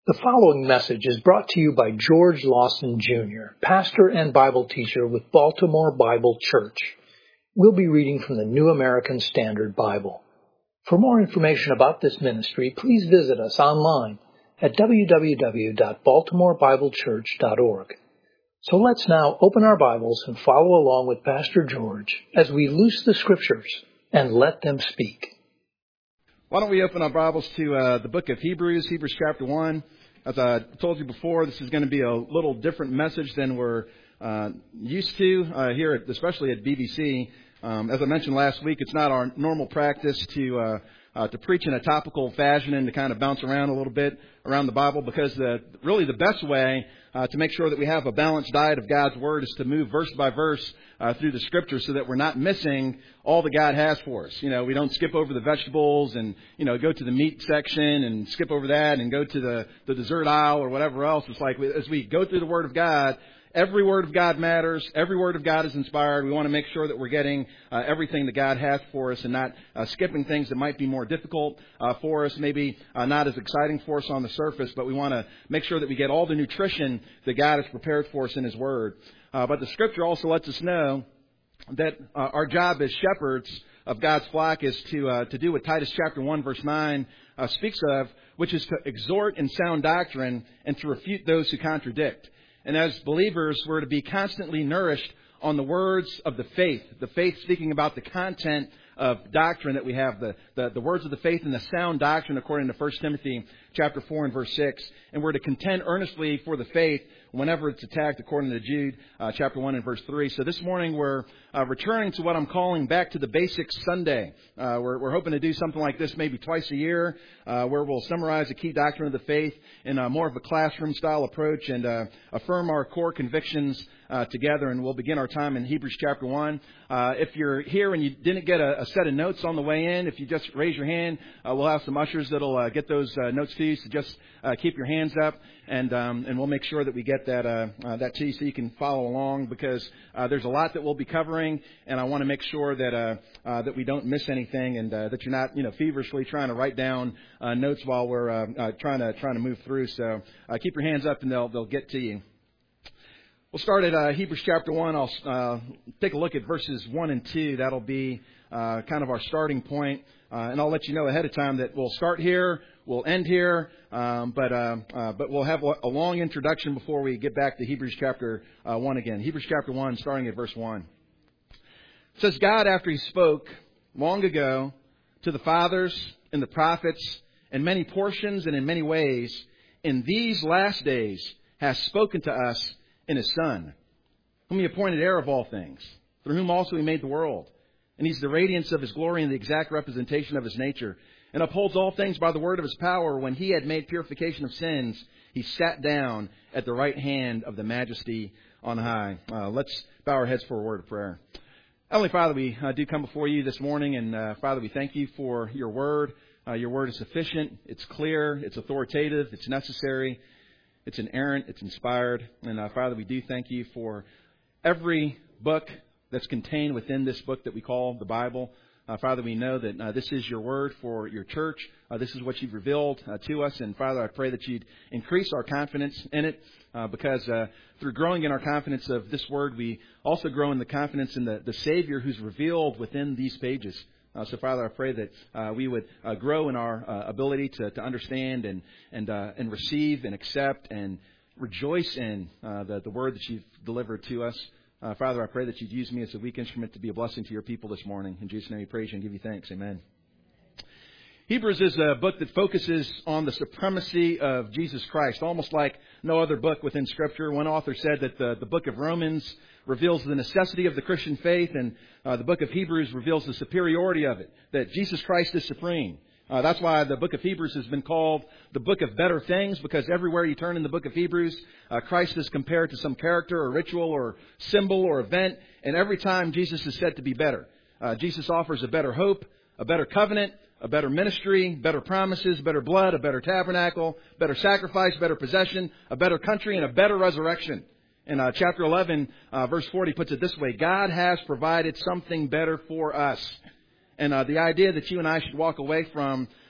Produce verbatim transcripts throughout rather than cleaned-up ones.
The following message is brought to you by George Lawson, Junior, pastor and Bible teacher with Baltimore Bible Church. We'll be reading from the New American Standard Bible. For more information about this ministry, please visit us online at w w w dot baltimore bible church dot org. So let's now open our Bibles and follow along with Pastor George as we loose the Scriptures and let them speak. Why don't we open our Bibles to uh, the book of Hebrews, Hebrews chapter one. As I told you before, this is going to be a little different message than we're uh, used to uh, here, at, especially at B B C. Um, as I mentioned last week, it's not our normal practice to uh, uh, to preach in a topical fashion and to kind of bounce around a little bit around the Bible, because the, really the best way uh, to make sure that we have a balanced diet of God's Word is to move verse by verse uh, through the Scriptures, so that we're not missing all that God has for us. You know, we don't skip over the vegetables and, you know, go to the meat section and skip over that and go to the, the dessert aisle or whatever else. It's like we, as we go through the Word of God, every word of God matters. Every word of God is inspired. We want to make sure that we're getting uh, everything that God has for us and not uh, skipping things that might be more difficult uh, for us, maybe uh, not as exciting for us on the surface, but we want to make sure that we get all the nutrition that God has prepared for us in His Word. Uh, but the Scripture also lets us know that uh, our job as shepherds of God's flock is to uh, to do what Titus chapter one verse nine uh, speaks of, which is to exhort in sound doctrine and to refute those who contradict. And as believers, we're to be constantly nourished on the words of the faith, the faith speaking about the content of doctrine that we have, the, the, the words of the faith and the sound doctrine according to First Timothy chapter four and verse six. And we're to contend earnestly for the faith whenever it's attacked according to Jude uh, chapter one and verse three. So this morning we're uh, returning to what I'm calling Back to the Basics Sunday. Uh, we're, we're hoping to do something like this maybe twice a year, uh, where we'll summarize a key doctrine of the faith in a more of a classroom style approach and uh, affirm our core convictions uh, together. And we'll begin our time in Hebrews chapter one. Uh, if you're here and you didn't get a, a set of notes on the way in, if you just raise your hand, uh, we'll have some ushers that'll uh, get those uh, notes to you. So just uh, keep your hands up, and um, and we'll make sure that we get that uh, uh, that to you so you can follow along, because uh, there's a lot that we'll be covering, and I want to make sure that uh, uh, that we don't miss anything, and uh, that you're not you know feverishly trying to write down uh, notes while we're uh, uh, trying to trying to move through. So uh, keep your hands up, and they'll they'll get to you. We'll start at uh, Hebrews chapter one. I'll uh, take a look at verses one and two. That'll be uh, kind of our starting point. Uh, and I'll let you know ahead of time that we'll start here, we'll end here, um, but uh, uh, but we'll have a long introduction before we get back to Hebrews chapter uh, one again. Hebrews chapter one, starting at verse one. It says, God, after He spoke long ago to the fathers and the prophets in many portions and in many ways, in these last days has spoken to us in His Son, whom He appointed heir of all things, through whom also He made the world. And He's the radiance of His glory and the exact representation of His nature, and upholds all things by the word of His power. When He had made purification of sins, He sat down at the right hand of the Majesty on high. Uh, let's bow our heads for a word of prayer. Heavenly Father, we uh, do come before You this morning, and uh, Father, we thank You for Your word. Uh, your word is sufficient, it's clear, it's authoritative, it's necessary, it's inerrant, it's inspired. And uh, Father, we do thank You for every book that's contained within this book that we call the Bible. Uh, Father, we know that uh, this is Your word for Your church. Uh, this is what You've revealed uh, to us. And Father, I pray that You'd increase our confidence in it, uh, because uh, through growing in our confidence of this word, we also grow in the confidence in the, the Savior who's revealed within these pages. Uh, so, Father, I pray that uh, we would uh, grow in our uh, ability to, to understand and and uh, and receive and accept and rejoice in uh, the, the word that You've delivered to us. Uh, Father, I pray that You'd use me as a weak instrument to be a blessing to Your people this morning. In Jesus' name we praise You and give You thanks. Amen. Hebrews is a book that focuses on the supremacy of Jesus Christ, almost like no other book within Scripture. One author said that the, the book of Romans reveals the necessity of the Christian faith, and uh, the book of Hebrews reveals the superiority of it, that Jesus Christ is supreme. Uh, that's why the book of Hebrews has been called the book of better things, because everywhere you turn in the book of Hebrews, uh, Christ is compared to some character or ritual or symbol or event, and every time Jesus is said to be better. Uh, Jesus offers a better hope, a better covenant, a better ministry, better promises, better blood, a better tabernacle, better sacrifice, better possession, a better country, and a better resurrection. In uh, chapter eleven, uh, verse forty puts it this way: God has provided something better for us. And uh, the idea that you and I should walk away from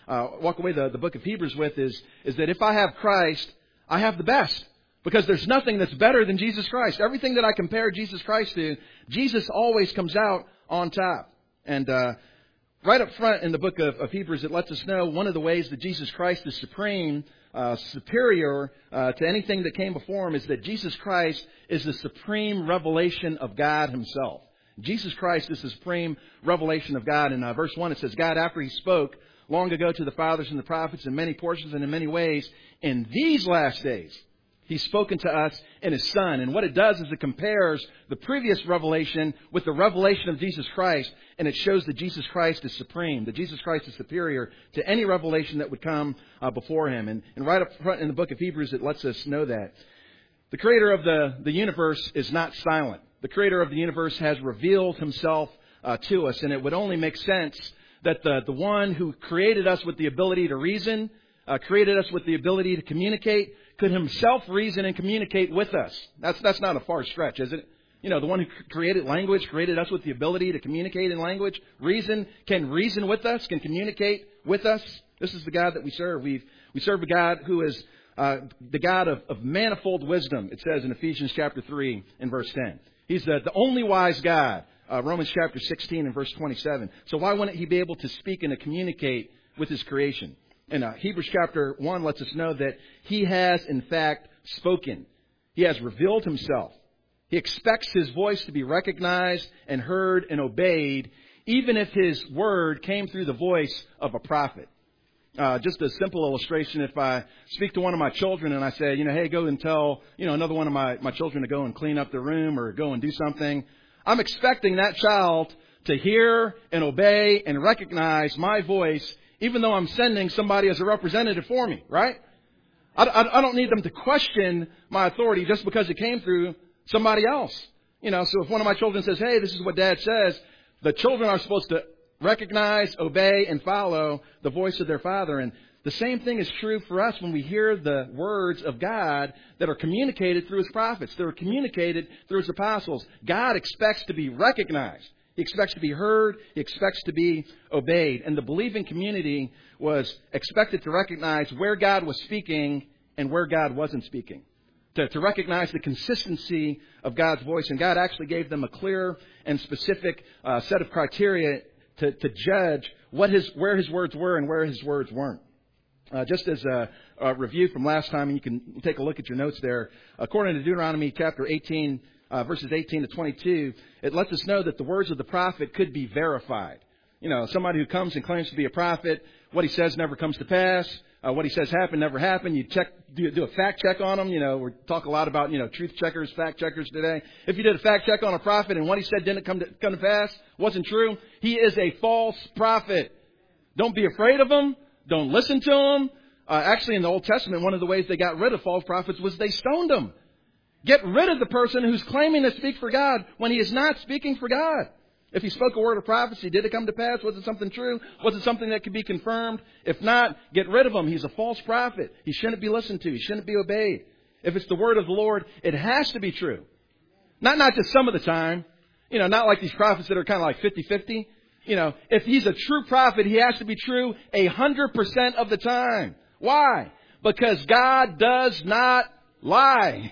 uh, walk away the, the book of Hebrews with is, is that if I have Christ, I have the best. Because there's nothing that's better than Jesus Christ. Everything that I compare Jesus Christ to, Jesus always comes out on top. And uh, right up front in the book of, of Hebrews, it lets us know one of the ways that Jesus Christ is supreme, uh, superior uh, to anything that came before him is that Jesus Christ is the supreme revelation of God himself. Jesus Christ is the supreme revelation of God. In uh, verse one, it says, God, after he spoke long ago to the fathers and the prophets in many portions and in many ways, in these last days, he's spoken to us in his Son. And what it does is it compares the previous revelation with the revelation of Jesus Christ. And it shows that Jesus Christ is supreme, that Jesus Christ is superior to any revelation that would come uh, before him. And, and right up front in the book of Hebrews, it lets us know that. The creator of the, the universe is not silent. The creator of the universe has revealed himself uh, to us. And it would only make sense that the, the one who created us with the ability to reason, uh, created us with the ability to communicate, could himself reason and communicate with us. That's that's not a far stretch, is it? You know, the one who created language, created us with the ability to communicate in language, reason, can reason with us, can communicate with us. This is the God that we serve. We we serve a God who is uh, the God of, of manifold wisdom, it says in Ephesians chapter three and verse ten. He's the, the only wise God, uh, Romans chapter sixteen and verse twenty-seven. So why wouldn't he be able to speak and to communicate with his creation? And uh, Hebrews chapter one lets us know that he has, in fact, spoken. He has revealed himself. He expects his voice to be recognized and heard and obeyed, even if his word came through the voice of a prophet. Uh, just a simple illustration, if I speak to one of my children and I say, you know, hey, go and tell, you know, another one of my, my children to go and clean up their room or go and do something, I'm expecting that child to hear and obey and recognize my voice, even though I'm sending somebody as a representative for me, right? I, I, I don't need them to question my authority just because it came through somebody else. You know, so if one of my children says, hey, this is what Dad says, the children are supposed to recognize, obey, and follow the voice of their father. And the same thing is true for us when we hear the words of God that are communicated through his prophets, that are communicated through his apostles. God expects to be recognized. He expects to be heard. He expects to be obeyed. And the believing community was expected to recognize where God was speaking and where God wasn't speaking. To, to recognize the consistency of God's voice. And God actually gave them a clear and specific uh, set of criteria to, to judge what his, where his words were and where his words weren't. Uh, just as a, a review from last time, and you can take a look at your notes there. According to Deuteronomy chapter eighteen, uh, verses eighteen to twenty-two, it lets us know that the words of the prophet could be verified. You know, somebody who comes and claims to be a prophet, what he says never comes to pass. Uh, what he says happened never happened. You check, do, do a fact check on him. You know, we talk a lot about, you know, truth checkers, fact checkers today. If you did a fact check on a prophet and what he said didn't come to, come to pass, wasn't true, he is a false prophet. Don't be afraid of him. Don't listen to him. Uh, actually, in the Old Testament, one of the ways they got rid of false prophets was they stoned them. Get rid of the person who's claiming to speak for God when he is not speaking for God. If he spoke a word of prophecy, did it come to pass? Was it something true? Was it something that could be confirmed? If not, get rid of him. He's a false prophet. He shouldn't be listened to. He shouldn't be obeyed. If it's the word of the Lord, it has to be true. Not not just some of the time. You know, not like these prophets that are kind of like fifty-fifty. You know, if he's a true prophet, he has to be true a hundred percent of the time. Why? Because God does not lie.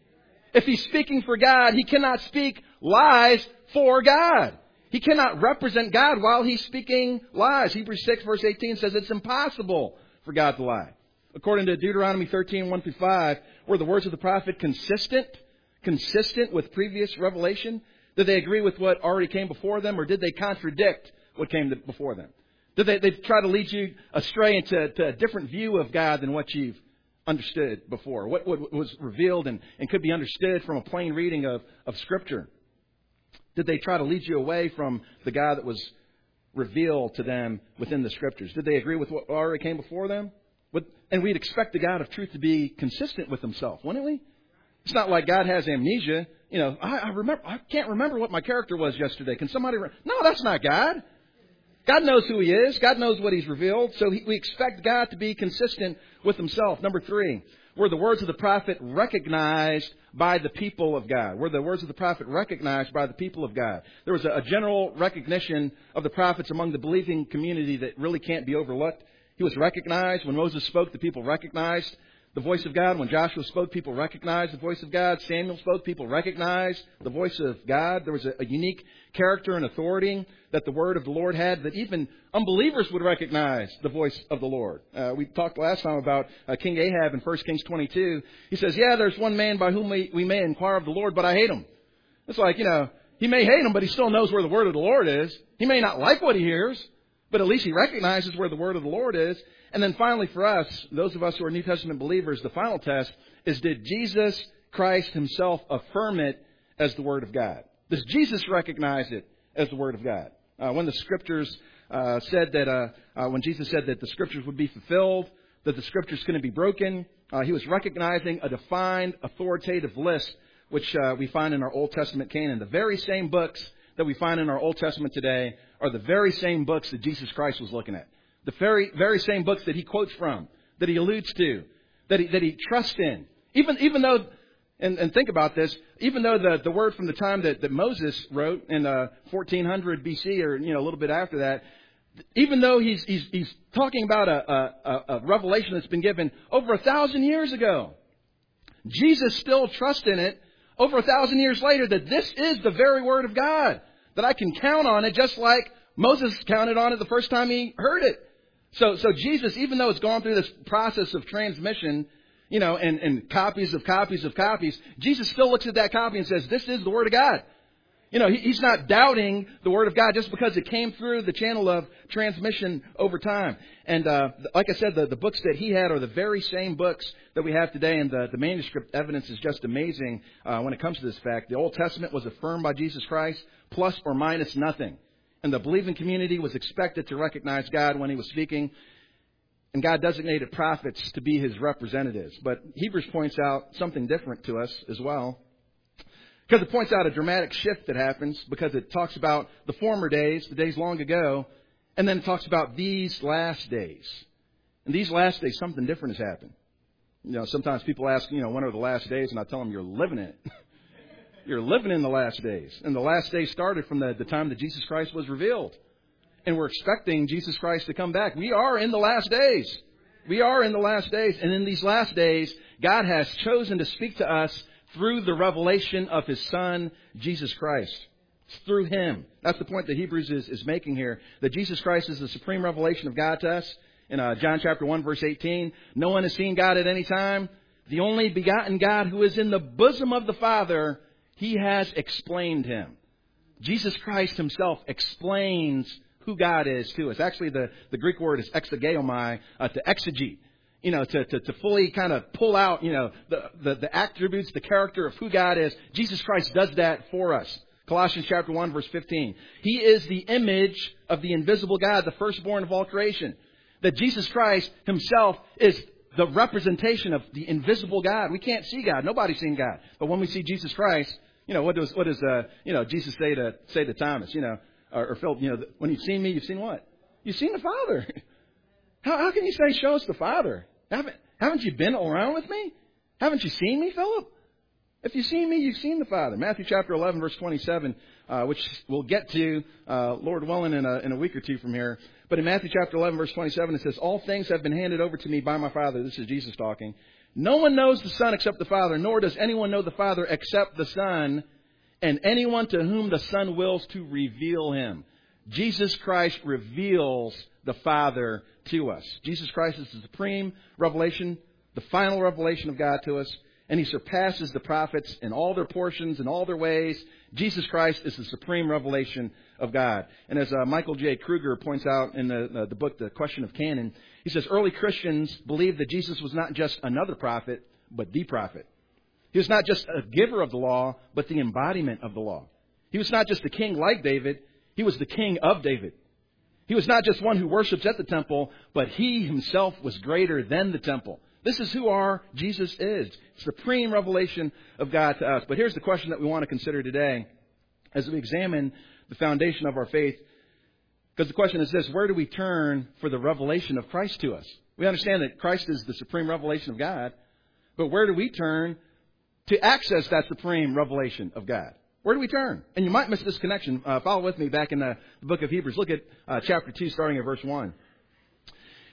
If he's speaking for God, he cannot speak lies for God. He cannot represent God while he's speaking lies. Hebrews six verse eighteen says it's impossible for God to lie. According to Deuteronomy thirteen, one through five, were the words of the prophet consistent, consistent with previous revelation? Did they agree with what already came before them, or did they contradict what came before them? Did they, they try to lead you astray into to a different view of God than what you've understood before? What, what was revealed and, and could be understood from a plain reading of, of Scripture? Did they try to lead you away from the God that was revealed to them within the Scriptures? Did they agree with what already came before them? And we'd expect the God of truth to be consistent with himself, wouldn't we? It's not like God has amnesia. You know, I, I remember. I can't remember what my character was yesterday. Can somebody? Re- no, that's not God. God knows who he is. God knows what he's revealed. So he, we expect God to be consistent with himself. Number three, were the words of the prophet recognized by the people of God? Were the words of the prophet recognized by the people of God? There was a, a general recognition of the prophets among the believing community that really can't be overlooked. He was recognized. When Moses spoke, the people recognized the voice of God. When Joshua spoke, people recognized the voice of God. Samuel spoke, people recognized the voice of God. There was a, a unique character and authority that the word of the Lord had, that even unbelievers would recognize the voice of the Lord. Uh, we talked last time about uh, King Ahab in First Kings twenty-two. He says, yeah, there's one man by whom we, we may inquire of the Lord, but I hate him. It's like, you know, he may hate him, but he still knows where the word of the Lord is. He may not like what he hears, but at least he recognizes where the word of the Lord is. And then finally for us, those of us who are New Testament believers, the final test is, did Jesus Christ himself affirm it as the word of God? Does Jesus recognize it as the word of God? Uh, when the scriptures uh, said that, uh, uh, when Jesus said that the scriptures would be fulfilled, that the scriptures couldn't be broken, uh, he was recognizing a defined authoritative list, which uh, we find in our Old Testament canon. The very same books that we find in our Old Testament today are the very same books that Jesus Christ was looking at. The very, very same books that he quotes from, that he alludes to, that he, that he trusts in. Even, even though, and, and think about this, even though the, the word from the time that, that Moses wrote in uh, fourteen hundred B C, or, you know, a little bit after that, even though he's, he's, he's talking about a, a, a revelation that's been given over a thousand years ago, Jesus still trusts in it over a thousand years later, that this is the very word of God, that I can count on it just like Moses counted on it the first time he heard it. So, so Jesus, even though it's gone through this process of transmission, you know, and, and copies of copies of copies, Jesus still looks at that copy and says, this is the word of God. You know, he, he's not doubting the word of God just because it came through the channel of transmission over time. And uh, like I said, the, the books that he had are the very same books that we have today. And the, the manuscript evidence is just amazing uh, when it comes to this fact. The Old Testament was affirmed by Jesus Christ, plus or minus nothing. And the believing community was expected to recognize God when he was speaking. And God designated prophets to be his representatives. But Hebrews points out something different to us as well. Because it points out a dramatic shift that happens, because it talks about the former days, the days long ago, and then it talks about these last days. And these last days, something different has happened. You know, sometimes people ask, you know, when are the last days? And I tell them, you're living in it. You're living in the last days. And the last days started from the, the time that Jesus Christ was revealed. And we're expecting Jesus Christ to come back. We are in the last days. We are in the last days. And in these last days, God has chosen to speak to us through the revelation of his Son, Jesus Christ. It's through him. That's the point that Hebrews is, is making here. That Jesus Christ is the supreme revelation of God to us. In uh, John chapter one, verse eighteen, no one has seen God at any time. The only begotten God who is in the bosom of the Father, he has explained him. Jesus Christ himself explains who God is to us. Actually, the, the Greek word is exegeomai, uh, to exegete. You know, to, to, to fully kind of pull out, you know, the, the, the attributes, the character of who God is. Jesus Christ does that for us. Colossians chapter one, verse fifteen. He is the image of the invisible God, the firstborn of all creation. That Jesus Christ himself is the representation of the invisible God. We can't see God. Nobody's seen God. But when we see Jesus Christ, you know, what does, what does, uh, you know, Jesus say to, say to Thomas, you know, or, or Philip, you know, when you've seen me, you've seen what? You've seen the Father. How, how can you say, show us the Father? Haven't, haven't you been around with me? Haven't you seen me, Philip? If you've seen me, you've seen the Father. Matthew chapter eleven, verse twenty-seven, uh, which we'll get to, uh, Lord willing, in a, in a week or two from here. But in Matthew chapter eleven, verse twenty-seven, it says, all things have been handed over to me by my Father. This is Jesus talking. No one knows the Son except the Father, nor does anyone know the Father except the Son, and anyone to whom the Son wills to reveal him. Jesus Christ reveals the Father to us. Jesus Christ is the supreme revelation, the final revelation of God to us. And he surpasses the prophets in all their portions, in all their ways. Jesus Christ is the supreme revelation of God. And as uh, Michael J. Kruger points out in the, uh, the book, The Question of Canon, he says early Christians believed that Jesus was not just another prophet, but the prophet. He was not just a giver of the law, but the embodiment of the law. He was not just a king like David. He was the king of David. He was not just one who worships at the temple, but he himself was greater than the temple. This is who our Jesus is. Supreme revelation of God to us. But here's the question that we want to consider today as we examine the foundation of our faith. Because the question is this: where do we turn for the revelation of Christ to us? We understand that Christ is the supreme revelation of God. But where do we turn to access that supreme revelation of God? Where do we turn? And you might miss this connection. Uh, follow with me back in the book of Hebrews. Look at uh, chapter two, starting at verse one.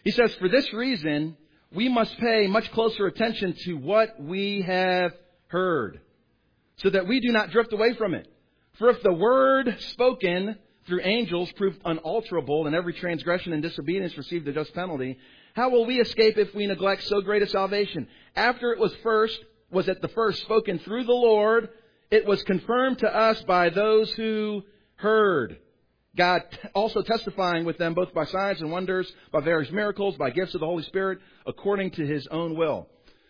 He says, for this reason, we must pay much closer attention to what we have heard, so that we do not drift away from it. For if the word spoken through angels proved unalterable, and every transgression and disobedience received a just penalty, how will we escape if we neglect so great a salvation? After it was first, was at the first spoken through the Lord, it was confirmed to us by those who heard. God also testifying with them both by signs and wonders, by various miracles, by gifts of the Holy Spirit, according to His own will.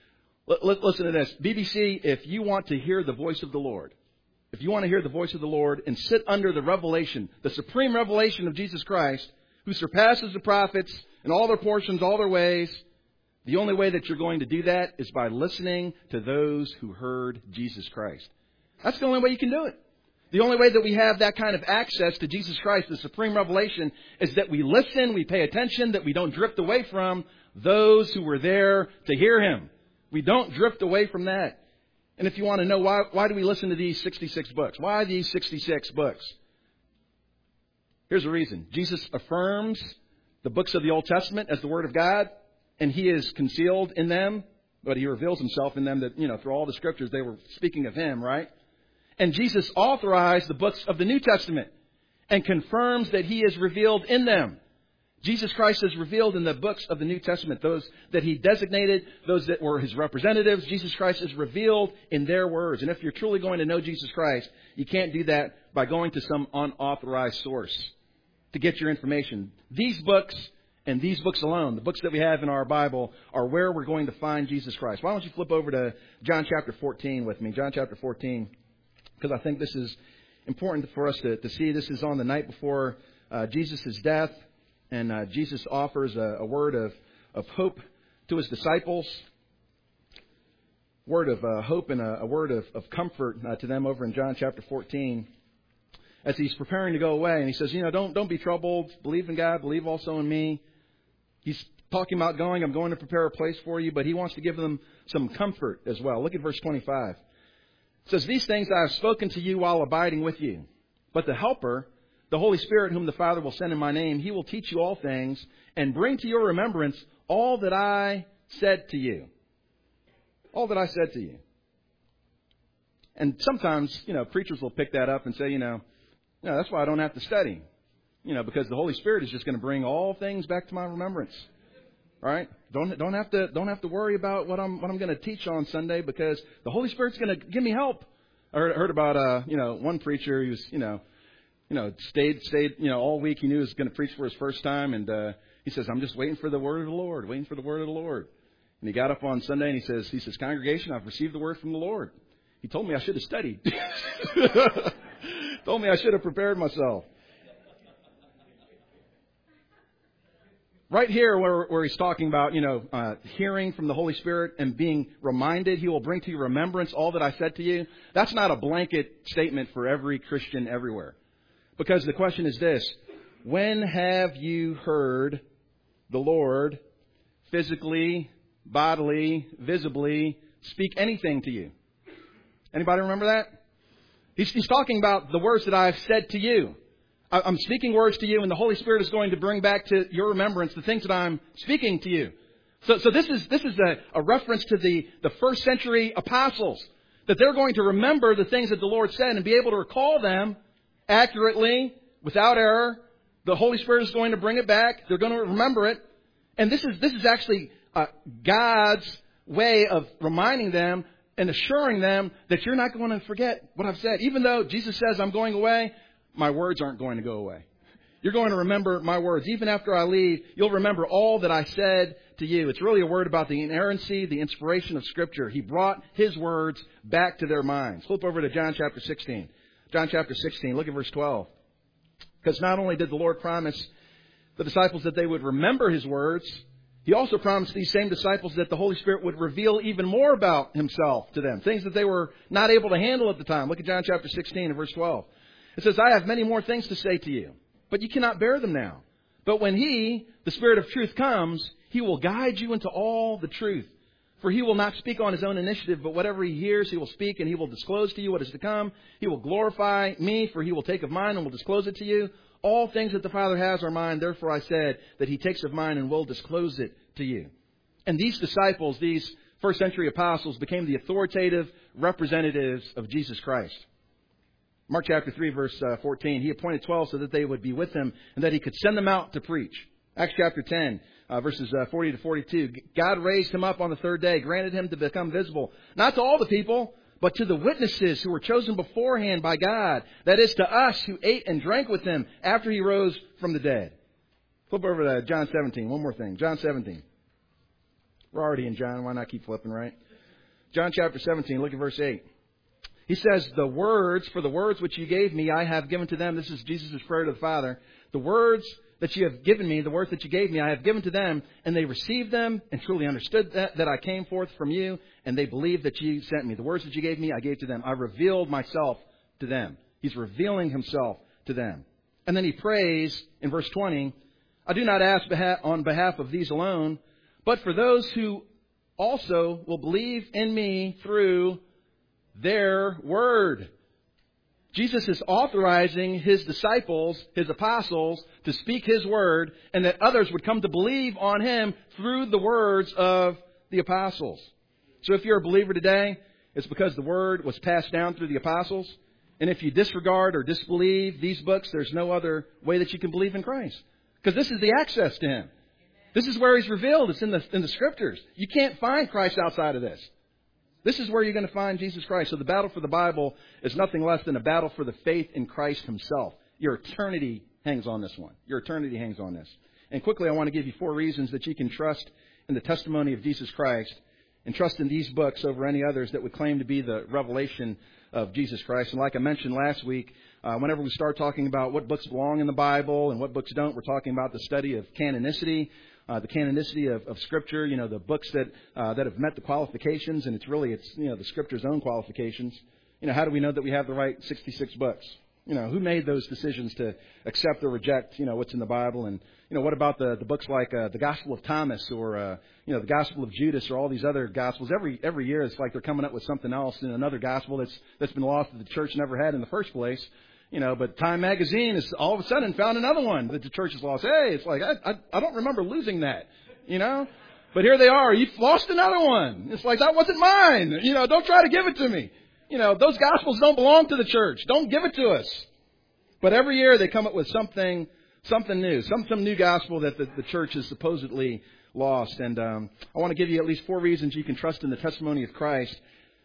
L- listen to this. B B C, if you want to hear the voice of the Lord, if you want to hear the voice of the Lord and sit under the revelation, the supreme revelation of Jesus Christ, who surpasses the prophets in all their portions, all their ways, the only way that you're going to do that is by listening to those who heard Jesus Christ. That's the only way you can do it. The only way that we have that kind of access to Jesus Christ, the supreme revelation, is that we listen, we pay attention, that we don't drift away from those who were there to hear Him. We don't drift away from that. And if you want to know why, why do we listen to these sixty-six books? Why these sixty-six books? Here's the reason. Jesus affirms the books of the Old Testament as the Word of God, and He is concealed in them, but He reveals Himself in them that, you know, through all the Scriptures, they were speaking of Him, right? And Jesus authorized the books of the New Testament and confirms that He is revealed in them. Jesus Christ is revealed in the books of the New Testament, those that He designated, those that were His representatives. Jesus Christ is revealed in their words. And if you're truly going to know Jesus Christ, you can't do that by going to some unauthorized source to get your information. These books and these books alone, the books that we have in our Bible, are where we're going to find Jesus Christ. Why don't you flip over to John chapter fourteen with me? John chapter fourteen, because I think this is important for us to, to see. This is on the night before uh, Jesus' death. And uh, Jesus offers a, a word of, of hope to His disciples. Word of uh, hope and a, a word of, of comfort uh, to them over in John chapter fourteen. As He's preparing to go away. And He says, you know, don't, don't be troubled. Believe in God. Believe also in me. He's talking about going. I'm going to prepare a place for you. But He wants to give them some comfort as well. Look at verse twenty-five. It says, these things I have spoken to you while abiding with you. But the Helper, the Holy Spirit, whom the Father will send in my name, He will teach you all things and bring to your remembrance all that I said to you. All that I said to you. And sometimes, you know, preachers will pick that up and say, you know, no, that's why I don't have to study. You know, because the Holy Spirit is just going to bring all things back to my remembrance. All right? Don't don't have to don't have to worry about what I'm what I'm going to teach on Sunday, because the Holy Spirit's going to give me help. I heard, heard about uh, you know, one preacher. He was, you know, You know, stayed, stayed, you know, all week. He knew he was going to preach for his first time. And uh, he says, I'm just waiting for the word of the Lord, waiting for the word of the Lord. And he got up on Sunday and he says, he says, congregation, I've received the word from the Lord. He told me I should have studied. Told me I should have prepared myself. Right here where, where he's talking about, you know, uh, hearing from the Holy Spirit and being reminded, He will bring to your remembrance all that I said to you. That's not a blanket statement for every Christian everywhere. Because the question is this: when have you heard the Lord physically, bodily, visibly speak anything to you? Anybody remember that? He's, he's talking about the words that I've said to you. I, I'm speaking words to you, and the Holy Spirit is going to bring back to your remembrance the things that I'm speaking to you. So, so this is this is a, a reference to the, the first century apostles, that they're going to remember the things that the Lord said and be able to recall them accurately, without error. The Holy Spirit is going to bring it back. They're going to remember it. And this is this is actually uh, God's way of reminding them and assuring them that you're not going to forget what I've said. Even though Jesus says I'm going away, my words aren't going to go away. You're going to remember my words. Even after I leave, you'll remember all that I said to you. It's really a word about the inerrancy, the inspiration of Scripture. He brought His words back to their minds. Flip over to John chapter sixteen. John chapter sixteen, look at verse twelve. Because not only did the Lord promise the disciples that they would remember His words, He also promised these same disciples that the Holy Spirit would reveal even more about Himself to them. Things that they were not able to handle at the time. Look at John chapter sixteen and verse twelve. It says, I have many more things to say to you, but you cannot bear them now. But when He, the Spirit of truth, comes, He will guide you into all the truth. For He will not speak on His own initiative, but whatever He hears, He will speak, and He will disclose to you what is to come. He will glorify Me, for He will take of mine and will disclose it to you. All things that the Father has are mine. Therefore I said that he takes of mine and will disclose it to you. And these disciples, these first century apostles, became the authoritative representatives of Jesus Christ. Mark chapter three, verse fourteen, he appointed twelve so that they would be with him and that he could send them out to preach. Acts chapter ten, uh, verses uh, forty to forty-two, God raised him up on the third day, granted him to become visible, not to all the people, but to the witnesses who were chosen beforehand by God. That is, to us who ate and drank with him after he rose from the dead. Flip over to John seventeen. One more thing. John seventeen. We're already in John. Why not keep flipping, right? John chapter seventeen. Look at verse eight. He says, the words, for the words which you gave me, I have given to them. This is Jesus' prayer to the Father. The words that you have given me, the words that you gave me, I have given to them, and they received them and truly understood that, that I came forth from you, and they believed that you sent me. The words that you gave me, I gave to them. I revealed myself to them. He's revealing himself to them. And then he prays in verse twenty, I do not ask on behalf of these alone, but for those who also will believe in me through their word. Jesus is authorizing his disciples, his apostles, to speak his word, and that others would come to believe on him through the words of the apostles. So if you're a believer today, it's because the word was passed down through the apostles. And if you disregard or disbelieve these books, there's no other way that you can believe in Christ. Because this is the access to him. This is where he's revealed. It's in the, in the scriptures. You can't find Christ outside of this. This is where you're going to find Jesus Christ. So the battle for the Bible is nothing less than a battle for the faith in Christ himself. Your eternity hangs on this one. Your eternity hangs on this. And quickly, I want to give you four reasons that you can trust in the testimony of Jesus Christ and trust in these books over any others that would claim to be the revelation of Jesus Christ. And like I mentioned last week, uh, whenever we start talking about what books belong in the Bible and what books don't, we're talking about the study of canonicity. Uh, the canonicity of, of Scripture, you know, the books that uh, that have met the qualifications, and it's really, it's you know, the Scripture's own qualifications. You know, how do we know that we have the right sixty-six books? You know, who made those decisions to accept or reject, you know, what's in the Bible? And, you know, what about the, the books like uh, the Gospel of Thomas or, uh, you know, the Gospel of Judas or all these other Gospels? Every every year it's like they're coming up with something else in another Gospel that's that's been lost that the church never had in the first place. You know, but Time Magazine has all of a sudden found another one that the church has lost. Hey, it's like, I, I, I don't remember losing that, you know. But here they are. You've lost another one. It's like, that wasn't mine. You know, don't try to give it to me. You know, those Gospels don't belong to the church. Don't give it to us. But every year they come up with something something new, some, some new gospel that the, the church has supposedly lost. And um, I want to give you at least four reasons you can trust in the testimony of Christ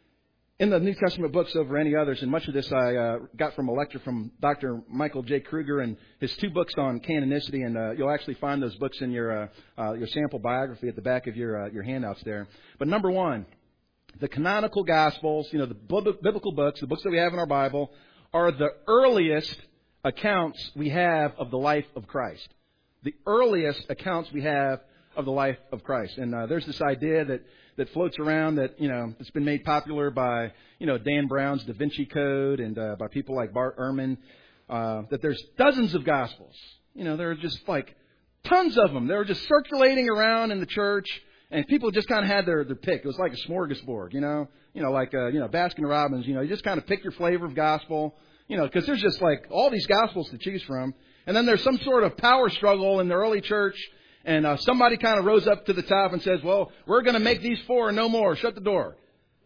in the New Testament books over any others. And much of this I uh, got from a lecture from Doctor Michael J. Kruger and his two books on canonicity. And uh, you'll actually find those books in your uh, uh, your sample biography at the back of your uh, your handouts there. But number one, the canonical Gospels, you know, the biblical books, the books that we have in our Bible, are the earliest accounts we have of the life of Christ. The earliest accounts we have of the life of Christ. And uh, there's this idea that that floats around that, you know, it's been made popular by, you know, Dan Brown's Da Vinci Code and uh, by people like Bart Ehrman, uh, that there's dozens of Gospels. You know, there are just like tons of them. They were just circulating around in the church, and people just kind of had their, their pick. It was like a smorgasbord, you know, you know, like, uh, you know, Baskin Robbins, you know, you just kind of pick your flavor of gospel, you know, because there's just like all these Gospels to choose from. And then there's some sort of power struggle in the early church. And uh, somebody kind of rose up to the top and says, well, we're going to make these four and no more. Shut the door.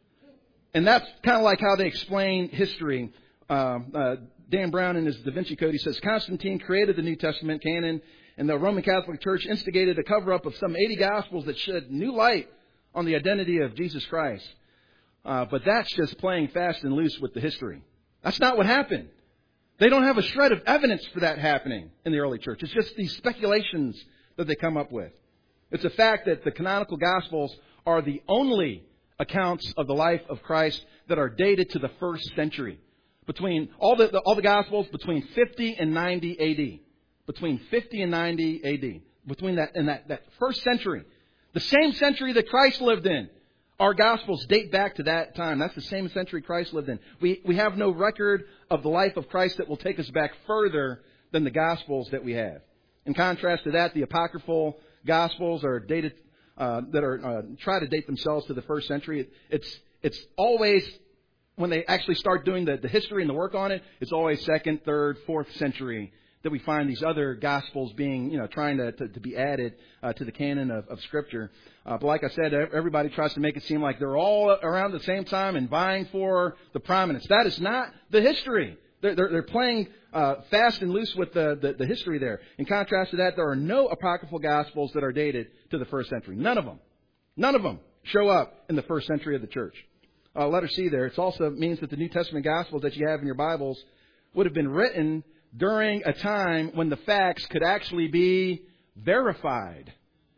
And that's kind of like how they explain history. Uh, uh, Dan Brown in his Da Vinci Code, he says, Constantine created the New Testament canon, and the Roman Catholic Church instigated a cover-up of some eighty Gospels that shed new light on the identity of Jesus Christ. Uh, but that's just playing fast and loose with the history. That's not what happened. They don't have a shred of evidence for that happening in the early church. It's just these speculations that they come up with. It's a fact that the canonical Gospels are the only accounts of the life of Christ that are dated to the first century. Between all the, the all the Gospels between fifty and ninety A D. Between fifty and ninety A D. Between that and that, that first century. The same century that Christ lived in. Our Gospels date back to that time. That's the same century Christ lived in. We we have no record of the life of Christ that will take us back further than the Gospels that we have. In contrast to that, the apocryphal Gospels are dated uh, that are uh, try to date themselves to the first century. It, it's it's always, when they actually start doing the, the history and the work on it, it's always second, third, fourth century that we find these other Gospels being, you know, trying to, to, to be added uh, to the canon of, of Scripture. Uh, but like I said, everybody tries to make it seem like they're all around the same time and vying for the prominence. That is not the history. They're, they're, they're playing uh, fast and loose with the, the, the history there. In contrast to that, there are no apocryphal Gospels that are dated to the first century. None of them. None of them show up in the first century of the church. Uh, letter C there. It also means that the New Testament Gospels that you have in your Bibles would have been written during a time when the facts could actually be verified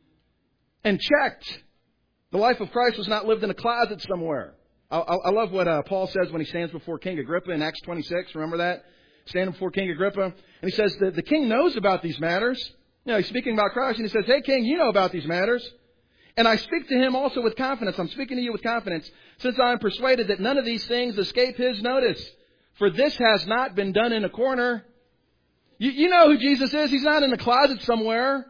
and checked. The life of Christ was not lived in a closet somewhere. I, I, I love what uh, Paul says when he stands before King Agrippa in Acts twenty-six. Remember that? Standing before King Agrippa. And he says that the king knows about these matters. You know, he's speaking about Christ, and he says, hey, king, you know about these matters. And I speak to him also with confidence. I'm speaking to you with confidence, since I am persuaded that none of these things escape his notice. For this has not been done in a corner. You, you know who Jesus is. He's not in a closet somewhere.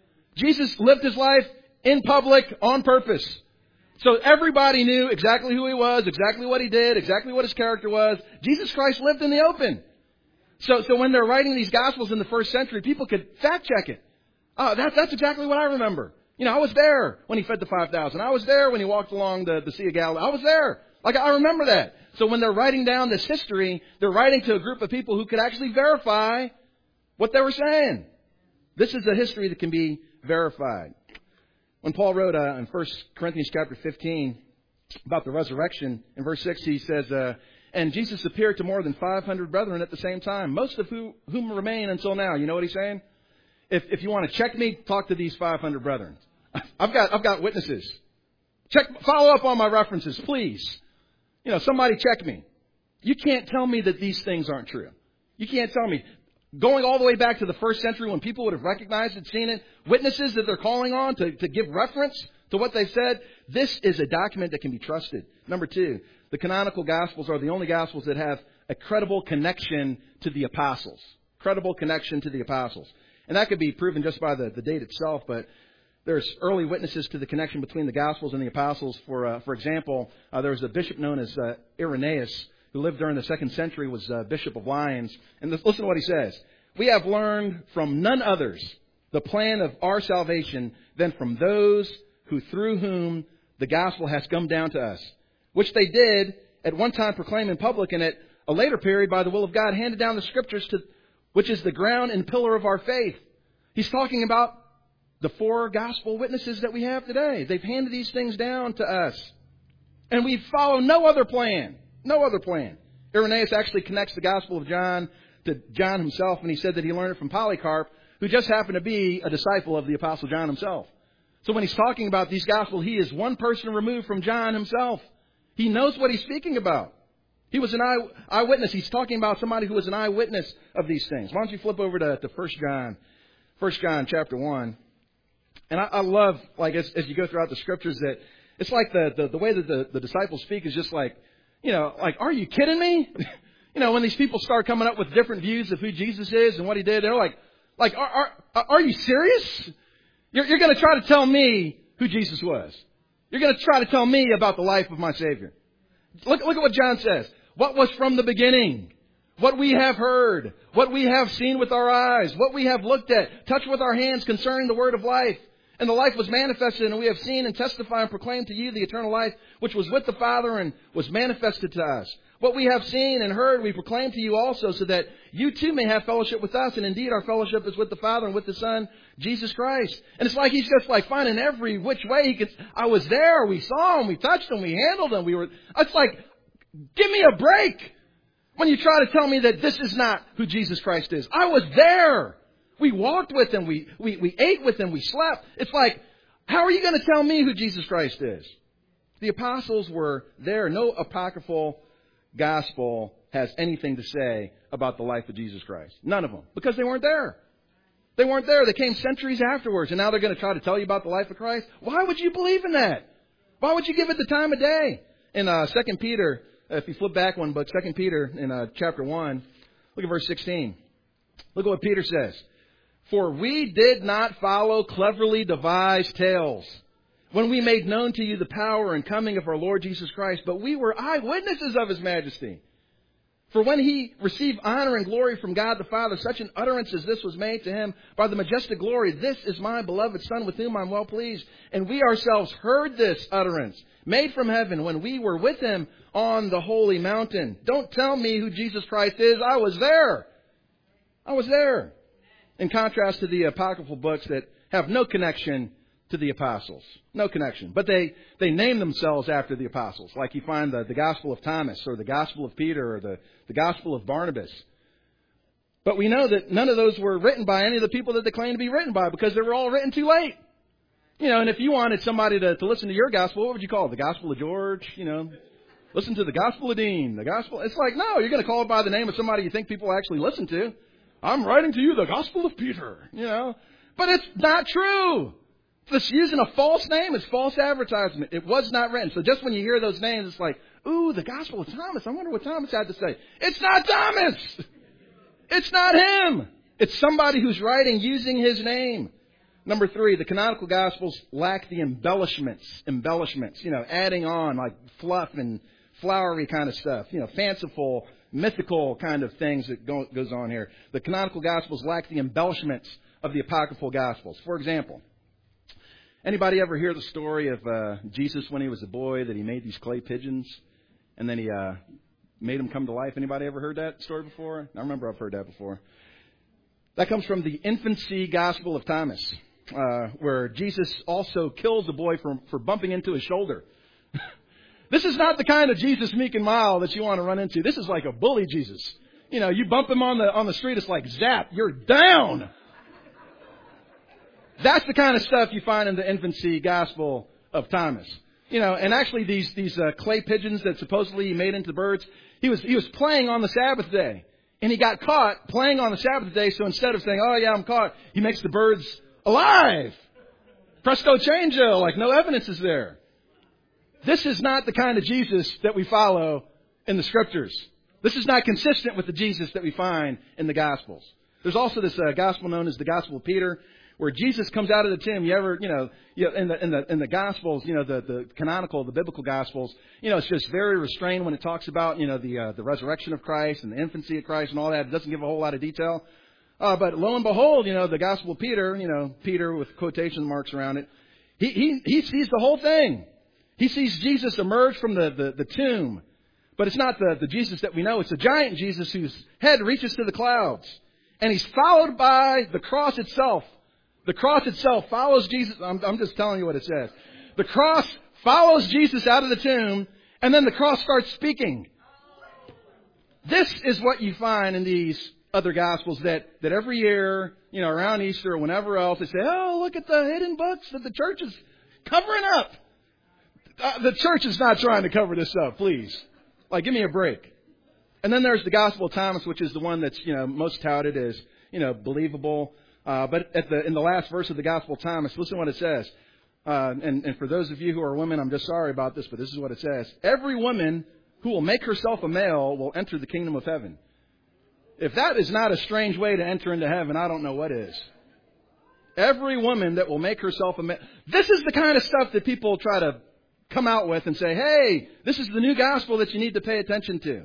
Jesus lived his life in public on purpose. So everybody knew exactly who he was, exactly what he did, exactly what his character was. Jesus Christ lived in the open. So, so when they're writing these Gospels in the first century, people could fact check it. Oh, that, that's exactly what I remember. You know, I was there when he fed the five thousand. I was there when he walked along the, the Sea of Galilee. I was there. Like, I remember that. So when they're writing down this history, they're writing to a group of people who could actually verify what they were saying. This is a history that can be verified. When Paul wrote uh, in First Corinthians chapter fifteen about the resurrection, in verse six he says, uh, and Jesus appeared to more than five hundred brethren at the same time, most of who, whom remain until now. You know what he's saying? If, if you want to check me, talk to these five hundred brethren. I've got, I've got witnesses. Check, follow up on my references, please. You know, somebody check me. You can't tell me that these things aren't true. You can't tell me. Going all the way back to the first century when people would have recognized it, seen it, witnesses that they're calling on to, to give reference to what they said, this is a document that can be trusted. Number two, the canonical Gospels are the only Gospels that have a credible connection to the apostles. Credible connection to the apostles. And that could be proven just by the, the date itself, but there's early witnesses to the connection between the Gospels and the apostles. For uh, for example, uh, there was a bishop known as uh, Irenaeus, who lived during the second century, was uh, Bishop of Lyons. And this, listen to what he says. We have learned from none others the plan of our salvation than from those who through whom the gospel has come down to us, which they did at one time proclaim in public, and at a later period by the will of God handed down the scriptures, to which is the ground and pillar of our faith. He's talking about the four gospel witnesses that we have today. They've handed these things down to us. And we follow no other plan. No other plan. Irenaeus actually connects the Gospel of John to John himself, and he said that he learned it from Polycarp, who just happened to be a disciple of the Apostle John himself. So when he's talking about these Gospels, he is one person removed from John himself. He knows what he's speaking about. He was an eye, eyewitness. He's talking about somebody who was an eyewitness of these things. Why don't you flip over to, to First John, First John chapter one. And I, I love, like, as, as you go throughout the Scriptures, that it's like the, the, the way that the, the disciples speak is just like, you know, like, are you kidding me? You know, when these people start coming up with different views of who Jesus is and what he did, they're like, like, are, are, are you serious? You're, you're going to try to tell me who Jesus was. You're going to try to tell me about the life of my Savior. Look, look at what John says. What was from the beginning, what we have heard, what we have seen with our eyes, what we have looked at, touched with our hands concerning the word of life. And the life was manifested, and we have seen and testify and proclaim to you the eternal life, which was with the Father and was manifested to us. What we have seen and heard, we proclaim to you also, so that you too may have fellowship with us. And indeed, our fellowship is with the Father and with the Son, Jesus Christ. And it's like he's just like finding every which way he could. I was there. We saw him. We touched him. We handled him. We were. It's like, give me a break when you try to tell me that this is not who Jesus Christ is. I was there. We walked with him. We, we, we ate with him. We slept. It's like, how are you going to tell me who Jesus Christ is? The apostles were there. No apocryphal gospel has anything to say about the life of Jesus Christ. None of them. Because they weren't there. They weren't there. They came centuries afterwards, and now they're going to try to tell you about the life of Christ. Why would you believe in that? Why would you give it the time of day? In uh, Second Peter, if you flip back one book, Second Peter in uh, chapter one, look at verse sixteen. Look at what Peter says. For we did not follow cleverly devised tales when we made known to you the power and coming of our Lord Jesus Christ, but we were eyewitnesses of his majesty. For when he received honor and glory from God the Father, such an utterance as this was made to him by the majestic glory, this is my beloved Son with whom I'm well pleased. And we ourselves heard this utterance made from heaven when we were with him on the holy mountain. Don't tell me who Jesus Christ is. I was there. I was there. In contrast to the apocryphal books that have no connection to the apostles. No connection. But they, they name themselves after the apostles. Like you find the, the Gospel of Thomas or the Gospel of Peter or the, the Gospel of Barnabas. But we know that none of those were written by any of the people that they claim to be written by because they were all written too late. You know, and if you wanted somebody to, to listen to your gospel, what would you call it? The Gospel of George? You know, listen to the Gospel of Dean. The Gospel. It's like, no, you're going to call it by the name of somebody you think people actually listen to. I'm writing to you the Gospel of Peter. You know, but it's not true. This using a false name is false advertisement. It was not written. So just when you hear those names, it's like, ooh, the Gospel of Thomas. I wonder what Thomas had to say. It's not Thomas. It's not him. It's somebody who's writing using his name. Number three, the canonical Gospels lack the embellishments. Embellishments, you know, adding on like fluff and flowery kind of stuff. You know, fanciful, mythical kind of things that go, goes on here. The canonical Gospels lack the embellishments of the apocryphal Gospels. For example, anybody ever hear the story of uh, Jesus when he was a boy, that he made these clay pigeons and then he uh, made them come to life? Anybody ever heard that story before? I remember I've heard that before. That comes from the infancy Gospel of Thomas, uh, where Jesus also kills a boy for, for bumping into his shoulder. This is not the kind of Jesus meek and mild that you want to run into. This is like a bully Jesus. You know, you bump him on the on the street, it's like zap, you're down. That's the kind of stuff you find in the infancy Gospel of Thomas. You know, and actually these these uh, clay pigeons that supposedly he made into birds, he was he was playing on the Sabbath day. And he got caught playing on the Sabbath day, so instead of saying, oh yeah, I'm caught, he makes the birds alive. Presto changeo, like no evidence is there. This is not the kind of Jesus that we follow in the Scriptures. This is not consistent with the Jesus that we find in the Gospels. There's also this uh, Gospel known as the Gospel of Peter, where Jesus comes out of the tomb. You ever, you know, you know in the in the in the Gospels, you know, the, the canonical, the biblical Gospels, you know, it's just very restrained when it talks about, you know, the uh, the resurrection of Christ and the infancy of Christ and all that. It doesn't give a whole lot of detail. Uh, but lo and behold, you know, the Gospel of Peter, you know, Peter with quotation marks around it, he he he sees the whole thing. He sees Jesus emerge from the, the, the tomb. But it's not the, the Jesus that we know. It's a giant Jesus whose head reaches to the clouds. And he's followed by the cross itself. The cross itself follows Jesus. I'm, I'm just telling you what it says. The cross follows Jesus out of the tomb, and then the cross starts speaking. This is what you find in these other Gospels, that, that every year, you know, around Easter or whenever else, they say, oh, look at the hidden books that the church is covering up. Uh, the church is not trying to cover this up, please. Like, give me a break. And then there's the Gospel of Thomas, which is the one that's, you know, most touted as, you know, believable. Uh, but at the in the last verse of the Gospel of Thomas, listen to what it says. Uh, and, and for those of you who are women, I'm just sorry about this, but this is what it says. Every woman who will make herself a male will enter the kingdom of heaven. If that is not a strange way to enter into heaven, I don't know what is. Every woman that will make herself a male. This is the kind of stuff that people try to come out with and say, hey, this is the new gospel that you need to pay attention to.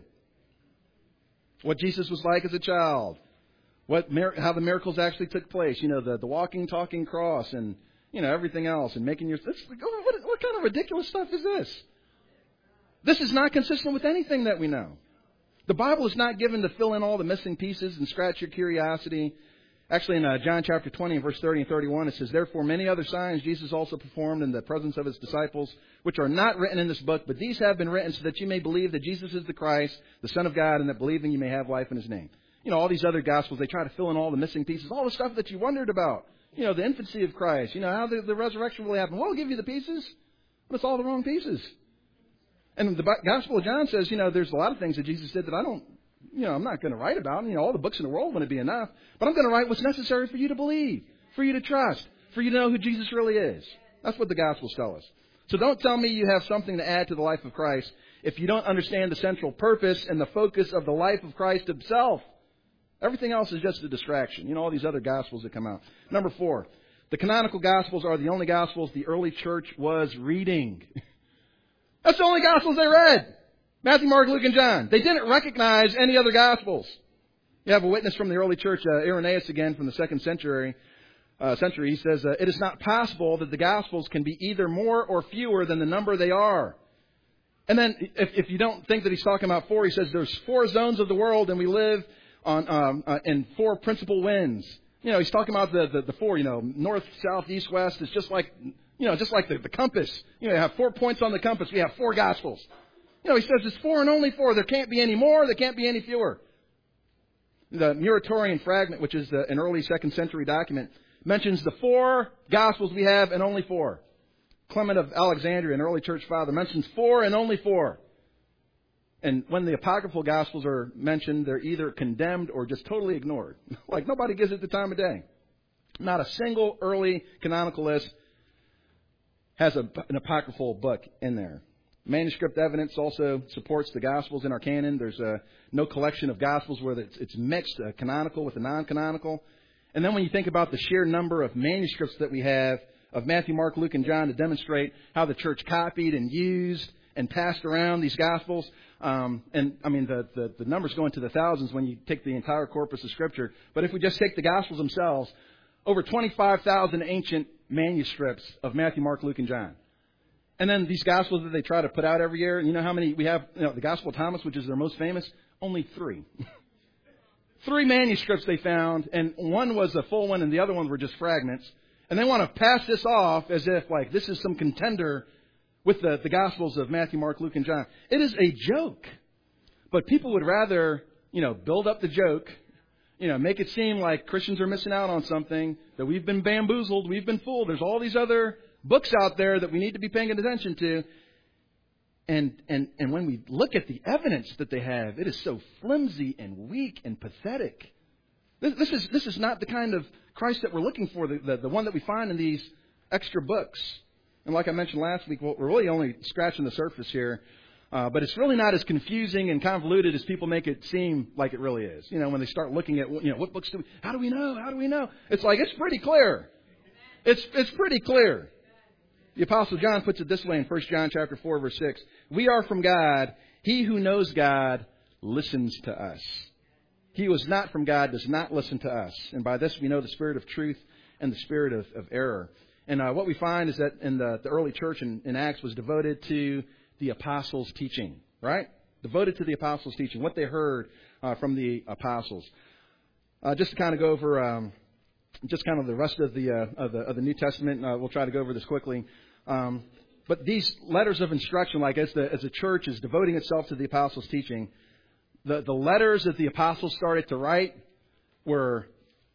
What Jesus was like as a child. What how the miracles actually took place. You know, the, the walking, talking cross and, you know, everything else. And making your... This, what, what kind of ridiculous stuff is this? This is not consistent with anything that we know. The Bible is not given to fill in all the missing pieces and scratch your curiosity. Actually, in uh, John chapter twenty, verse thirty and thirty-one, it says, therefore many other signs Jesus also performed in the presence of his disciples, which are not written in this book, but these have been written so that you may believe that Jesus is the Christ, the Son of God, and that believing you may have life in his name. You know, all these other Gospels, they try to fill in all the missing pieces, all the stuff that you wondered about. You know, the infancy of Christ, you know, how the, the resurrection really happened. Well, we'll give you the pieces, but it's all the wrong pieces. And the Gospel of John says, you know, there's a lot of things that Jesus did that I don't, you know, I'm not going to write about. You know, all the books in the world wouldn't be enough. But I'm going to write what's necessary for you to believe, for you to trust, for you to know who Jesus really is. That's what the Gospels tell us. So don't tell me you have something to add to the life of Christ if you don't understand the central purpose and the focus of the life of Christ himself. Everything else is just a distraction. You know, all these other Gospels that come out. Number four, the canonical Gospels are the only Gospels the early church was reading. That's the only Gospels they read. Matthew, Mark, Luke, and John. They didn't recognize any other Gospels. You have a witness from the early church, uh, Irenaeus again from the second century. Uh, century. He says, uh, it is not possible that the Gospels can be either more or fewer than the number they are. And then if, if you don't think that he's talking about four, he says there's four zones of the world and we live on um, uh, in four principal winds. You know, he's talking about the, the, the four, you know, north, south, east, west. It's just like, you know, just like the, the compass. You know, you have four points on the compass. We have four Gospels. You know, he says it's four and only four. There can't be any more. There can't be any fewer. The Muratorian fragment, which is uh, an early second century document, mentions the four Gospels we have and only four. Clement of Alexandria, an early church father, mentions four and only four. And when the apocryphal Gospels are mentioned, they're either condemned or just totally ignored. Like nobody gives it the time of day. Not a single early canonical list has a, an apocryphal book in there. Manuscript evidence also supports the Gospels in our canon. There's uh, no collection of Gospels where it's, it's mixed, uh, canonical with the non-canonical. And then when you think about the sheer number of manuscripts that we have of Matthew, Mark, Luke, and John to demonstrate how the church copied and used and passed around these Gospels, um, and I mean the, the, the numbers go into the thousands when you take the entire corpus of Scripture. But if we just take the Gospels themselves, over twenty-five thousand ancient manuscripts of Matthew, Mark, Luke, and John. And then these Gospels that they try to put out every year, you know how many we have? You know, the Gospel of Thomas, which is their most famous, only three. Three manuscripts they found, and one was a full one and the other ones were just fragments. And they want to pass this off as if, like, this is some contender with the, the Gospels of Matthew, Mark, Luke, and John. It is a joke. But people would rather, you know, build up the joke, you know, make it seem like Christians are missing out on something, that we've been bamboozled, we've been fooled. There's all these other books out there that we need to be paying attention to. And, and, and when we look at the evidence that they have, it is so flimsy and weak and pathetic. This, this is this is not the kind of Christ that we're looking for, the, the, the one that we find in these extra books. And like I mentioned last week, well, we're really only scratching the surface here. Uh, but it's really not as confusing and convoluted as people make it seem like it really is. You know, when they start looking at, you know, what books do we, how do we know? How do we know? It's like, it's pretty clear. It's it's pretty clear. The Apostle John puts it this way in First John chapter four, verse six. We are from God. He who knows God listens to us. He who is not from God does not listen to us. And by this we know the spirit of truth and the spirit of, of error. And uh, what we find is that in the, the early church in, in Acts was devoted to the apostles' teaching, right? Devoted to the apostles' teaching, what they heard uh, from the apostles. Uh, just to kind of go over, um, just kind of the rest of the uh, of the of the New Testament. Uh, we'll try to go over this quickly. Um, but these letters of instruction, like as the as the church is devoting itself to the apostles' teaching, the the letters that the apostles started to write were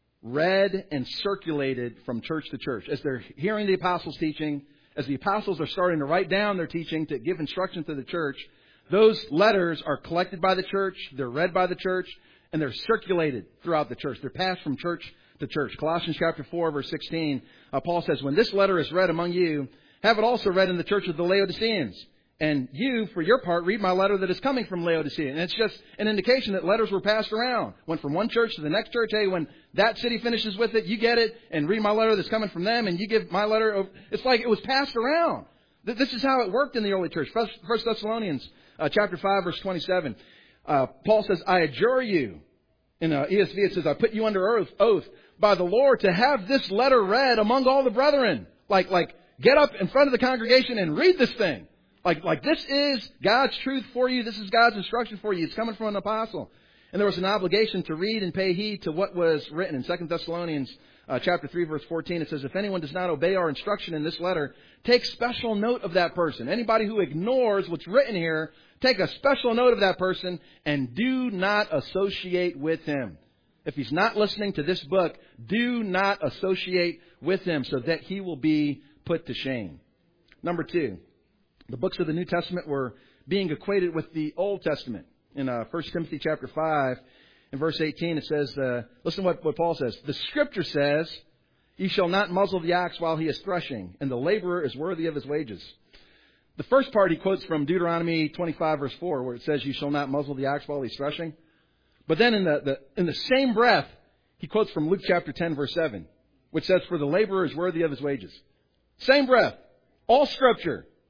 read and circulated from church to church as they're hearing the apostles' teaching. As the apostles are starting to write down their teaching to give instruction to the church, those letters are collected by the church, they're read by the church, and they're circulated throughout the church. They're passed from church to church. Colossians chapter four, verse sixteen, uh, Paul says, when this letter is read among you, have it also read in the church of the Laodiceans. And you, for your part, read my letter that is coming from Laodicea. And it's just an indication that letters were passed around. Went from one church to the next church. Hey, when that city finishes with it, you get it and read my letter that's coming from them. And you give my letter. Over. It's like it was passed around. This is how it worked in the early church. First Thessalonians uh, chapter five, verse twenty-seven. Uh, Paul says, I adjure you. In uh, E S V it says, I put you under oath, oath by the Lord to have this letter read among all the brethren. Like, like get up in front of the congregation and read this thing. Like, like this is God's truth for you. This is God's instruction for you. It's coming from an apostle. And there was an obligation to read and pay heed to what was written. In Second Thessalonians uh, chapter three, verse fourteen, it says, if anyone does not obey our instruction in this letter, take special note of that person. Anybody who ignores what's written here, take a special note of that person and do not associate with him. If he's not listening to this book, do not associate with him so that he will be put to shame. Number two. The books of the New Testament were being equated with the Old Testament. In uh, First Timothy chapter five, in verse eighteen, it says, uh, listen to what, what Paul says. The Scripture says, ye shall not muzzle the ox while he is threshing, and the laborer is worthy of his wages. The first part he quotes from Deuteronomy twenty-five, verse four, where it says, you shall not muzzle the ox while he's threshing. But then in the, the in the same breath, he quotes from Luke chapter ten, verse seven, which says, for the laborer is worthy of his wages. Same breath. All Scripture.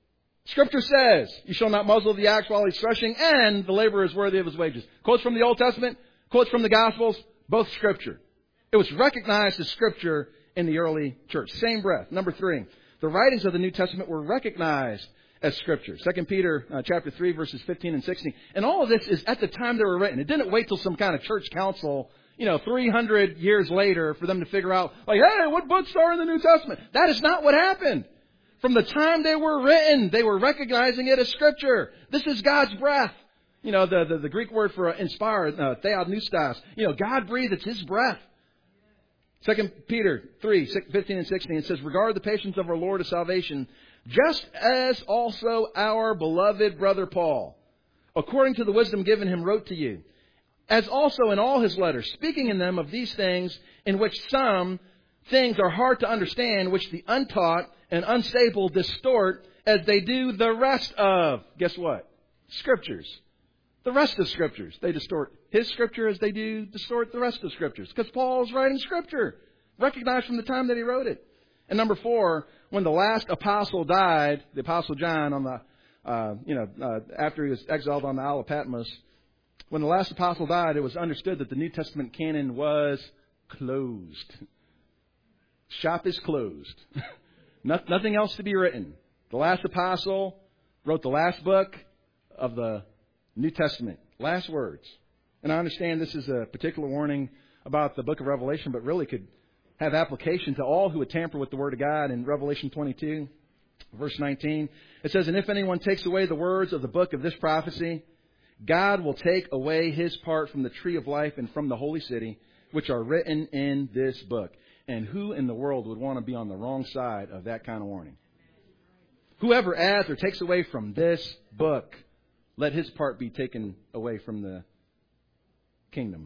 Scripture says, you shall not muzzle the ox while he's threshing, and the laborer is worthy of his wages. Quotes from the Old Testament, quotes from the Gospels, both Scripture. It was recognized as Scripture in the early church. Same breath. Number three, the writings of the New Testament were recognized as Scripture. Second Peter uh, chapter three, verses fifteen and sixteen. And all of this is at the time they were written. It didn't wait till some kind of church council, you know, three hundred years later for them to figure out, like, hey, what books are in the New Testament? That is not what happened. From the time they were written, they were recognizing it as Scripture. This is God's breath. You know, the, the, the Greek word for inspired, uh, theopneustos. You know, God breathed, it's His breath. Second Peter three, fifteen and sixteen, it says, regard the patience of our Lord of salvation, just as also our beloved brother Paul, according to the wisdom given him, wrote to you, as also in all his letters, speaking in them of these things, in which some things are hard to understand, which the untaught and unstable distort, as they do the rest of, guess what? Scriptures. The rest of Scriptures. They distort his Scripture as they do distort the rest of Scriptures. Because Paul is writing Scripture, recognized from the time that he wrote it. And number four, when the last apostle died, the Apostle John, on the, uh, you know, uh, after he was exiled on the Isle of Patmos, when the last apostle died, it was understood that the New Testament canon was closed. Shop is closed. Nothing else to be written. The last apostle wrote the last book of the New Testament. Last words. And I understand this is a particular warning about the book of Revelation, but really could have application to all who would tamper with the Word of God. In Revelation twenty-two, verse nineteen, it says, and if anyone takes away the words of the book of this prophecy, God will take away his part from the tree of life and from the holy city, which are written in this book. And who in the world would want to be on the wrong side of that kind of warning? Whoever adds or takes away from this book, let his part be taken away from the kingdom.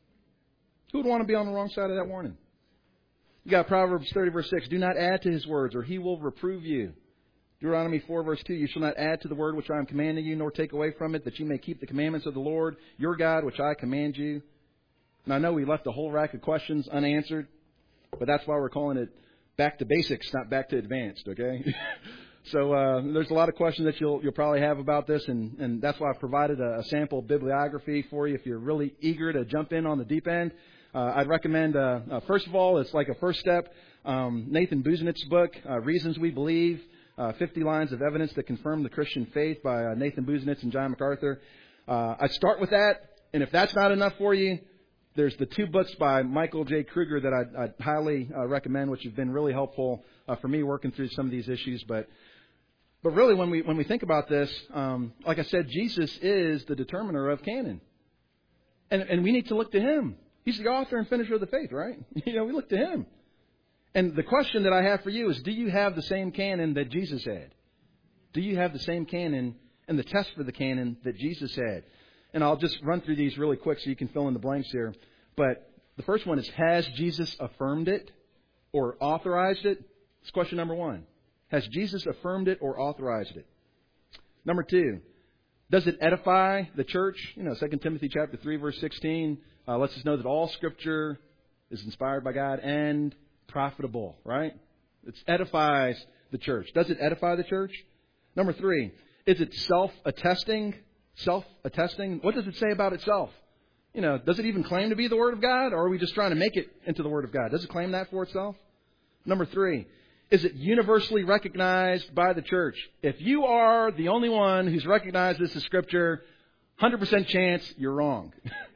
Who would want to be on the wrong side of that warning? You got Proverbs thirty, verse six. Do not add to his words, or he will reprove you. Deuteronomy four, verse two. You shall not add to the word which I am commanding you, nor take away from it, that you may keep the commandments of the Lord your God, which I command you. And I know we left a whole rack of questions unanswered, but that's why we're calling it back to basics, not back to advanced, okay? So uh, there's a lot of questions that you'll you'll probably have about this, and, and that's why I've provided a, a sample bibliography for you if you're really eager to jump in on the deep end. Uh, I'd recommend, uh, uh, first of all, it's like a first step, um, Nathan Buzenich's book, uh, Reasons We Believe, uh, fifty Lines of Evidence That Confirm the Christian Faith by uh, Nathan Buzenich and John MacArthur. Uh, I'd start with that, and if that's not enough for you, there's the two books by Michael J. Kruger that I'd, I'd highly uh, recommend, which have been really helpful uh, for me working through some of these issues. But but really, when we when we think about this, um, like I said, Jesus is the determiner of canon, and and we need to look to Him. He's the author and finisher of the faith, right? You know, we look to Him. And the question that I have for you is, do you have the same canon that Jesus had? Do you have the same canon and the test for the canon that Jesus had? And I'll just run through these really quick so you can fill in the blanks here. But the first one is, has Jesus affirmed it or authorized it? That's question number one. Has Jesus affirmed it or authorized it? Number two, does it edify the church? You know, Second Timothy chapter three, verse sixteen uh, lets us know that all Scripture is inspired by God and profitable, right? It edifies the church. Does it edify the church? Number three, is it self-attesting? Self-attesting? What does it say about itself? You know, does it even claim to be the Word of God, or are we just trying to make it into the Word of God? Does it claim that for itself? Number three, is it universally recognized by the church? If you are the only one who's recognized this as Scripture, one hundred percent chance you're wrong.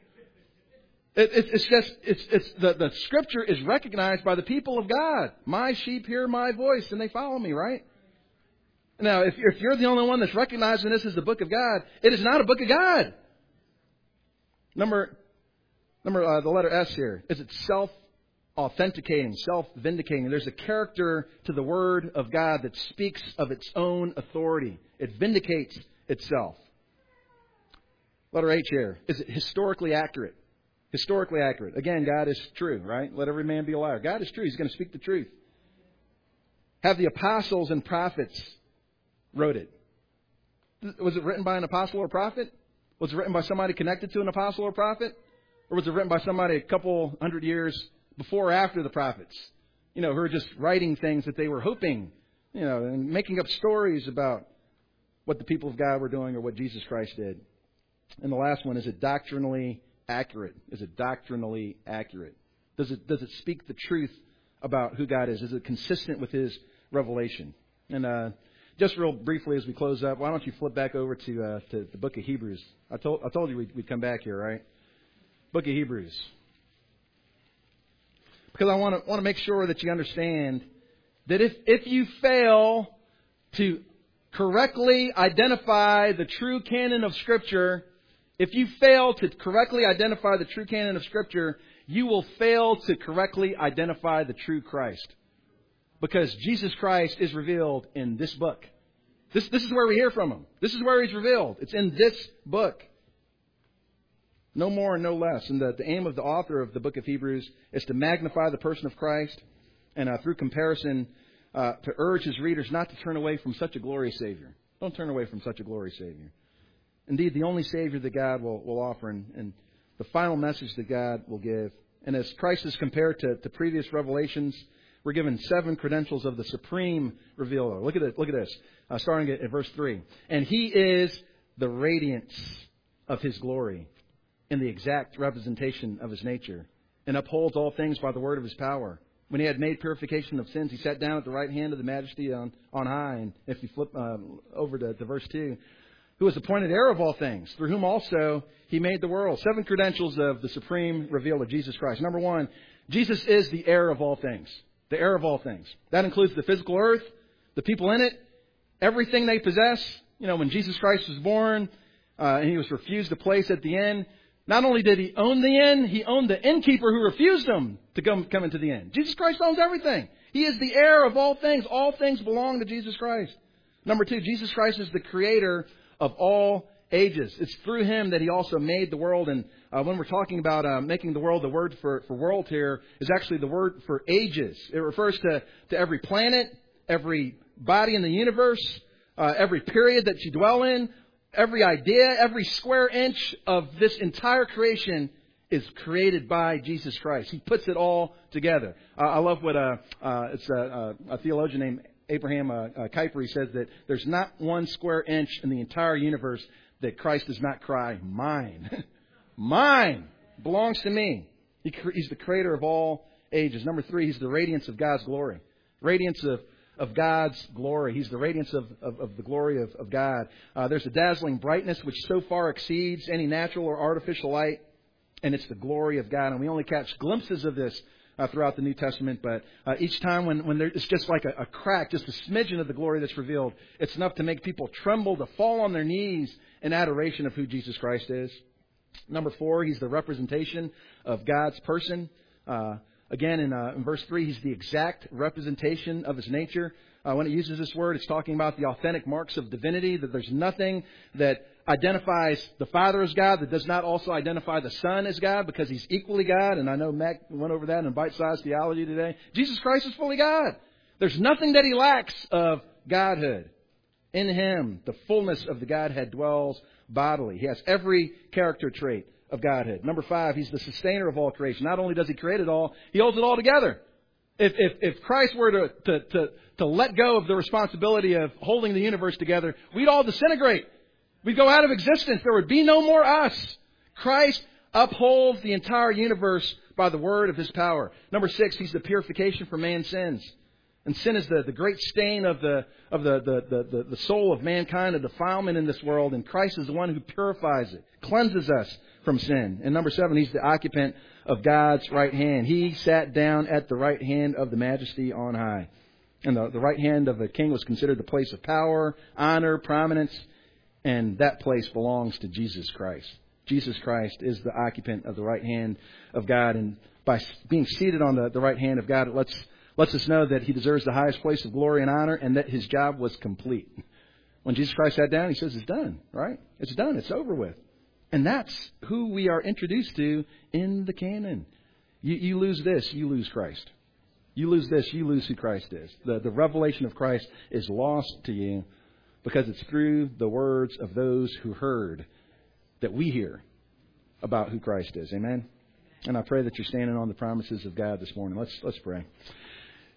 it, it, it's just, it's, it's the, the Scripture is recognized by the people of God. My sheep hear my voice and they follow me, right? Now, if, if you're the only one that's recognizing this as the book of God, it is not a book of God. Number, number uh, the letter S here. Is it self-authenticating, self-vindicating? There's a character to the Word of God that speaks of its own authority. It vindicates itself. Letter H here. Is it historically accurate? Historically accurate. Again, God is true, right? Let every man be a liar. God is true. He's going to speak the truth. Have the apostles and prophets wrote it? Was it written by an apostle or prophet? Was it written by somebody connected to an apostle or prophet? Or was it written by somebody a couple hundred years before or after the prophets? You know, who are just writing things that they were hoping, you know, and making up stories about what the people of God were doing or what Jesus Christ did. And the last one, is it doctrinally accurate? Is it doctrinally accurate? Does it does it speak the truth about who God is? Is it consistent with His revelation? And uh, just real briefly as we close up, why don't you flip back over to uh, to the book of Hebrews? I told I told you we'd, we'd come back here, right? Book of Hebrews, because I want to want to make sure that you understand that if if you fail to correctly identify the true canon of Scripture, if you fail to correctly identify the true canon of Scripture, you will fail to correctly identify the true Christ. Because Jesus Christ is revealed in this book. This, this is where we hear from Him. This is where He's revealed. It's in this book. No more and no less. And the, the aim of the author of the book of Hebrews is to magnify the person of Christ and uh, through comparison uh, to urge his readers not to turn away from such a glorious Savior. Don't turn away from such a glorious Savior. Indeed, the only Savior that God will, will offer and, and the final message that God will give. And as Christ is compared to, to previous revelations, we're given seven credentials of the supreme revealer. Look at it. Look at this. Uh, starting at, at verse three. And He is the radiance of His glory and the exact representation of His nature, and upholds all things by the word of His power. When He had made purification of sins, He sat down at the right hand of the Majesty on, on high. And if you flip uh, over to, to verse two, who was appointed heir of all things, through whom also He made the world. Seven credentials of the supreme revealer, Jesus Christ. Number one, Jesus is the heir of all things. The heir of all things. That includes the physical earth, the people in it, everything they possess. You know, when Jesus Christ was born uh, and He was refused a place at the inn, not only did He own the inn, He owned the innkeeper who refused Him to come, come into the inn. Jesus Christ owns everything. He is the heir of all things. All things belong to Jesus Christ. Number two, Jesus Christ is the creator of all ages. It's through Him that He also made the world. And uh, when we're talking about uh, making the world, the word for, for world here is actually the word for ages. It refers to, to every planet, every body in the universe, uh, every period that you dwell in, every idea, every square inch of this entire creation is created by Jesus Christ. He puts it all together. Uh, I love what uh, uh, it's a, a theologian named Abraham uh, uh, Kuyper says, that there's not one square inch in the entire universe that Christ does not cry, mine. Mine belongs to me. He, he's the creator of all ages. Number three, He's the radiance of God's glory. Radiance of, of God's glory. He's the radiance of, of, of the glory of, of God. Uh, there's a dazzling brightness which so far exceeds any natural or artificial light. And it's the glory of God. And we only catch glimpses of this uh, throughout the New Testament. But uh, each time when, when there, it's just like a, a crack, just a smidgen of the glory that's revealed, it's enough to make people tremble, to fall on their knees in adoration of who Jesus Christ is. Number four, He's the representation of God's person. Uh, again, in, uh, in verse three, He's the exact representation of His nature. Uh, when it uses this word, it's talking about the authentic marks of divinity, that there's nothing that identifies the Father as God that does not also identify the Son as God, because He's equally God. And I know Mac went over that in bite-sized theology today. Jesus Christ is fully God. There's nothing that He lacks of Godhood. In Him, the fullness of the Godhead dwells bodily. He has every character trait of Godhead. Number five, He's the sustainer of all creation. Not only does He create it all, He holds it all together. If, if, if Christ were to, to, to, to let go of the responsibility of holding the universe together, we'd all disintegrate. We'd go out of existence. There would be no more us. Christ upholds the entire universe by the word of His power. Number six, He's the purification for man's sins. And sin is the, the great stain of the of the, the, the, the soul of mankind, a defilement in this world. And Christ is the one who purifies it, cleanses us from sin. And number seven, He's the occupant of God's right hand. He sat down at the right hand of the Majesty on high. And the, the right hand of a king was considered the place of power, honor, prominence. And that place belongs to Jesus Christ. Jesus Christ is the occupant of the right hand of God. And by being seated on the, the right hand of God, it lets lets us know that He deserves the highest place of glory and honor, and that His job was complete. When Jesus Christ sat down, He says, it's done, right? It's done. It's over with. And that's who we are introduced to in the canon. You, you lose this, you lose Christ. You lose this, you lose who Christ is. The, the revelation of Christ is lost to you because it's through the words of those who heard that we hear about who Christ is. Amen? And I pray that you're standing on the promises of God this morning. Let's, let's pray.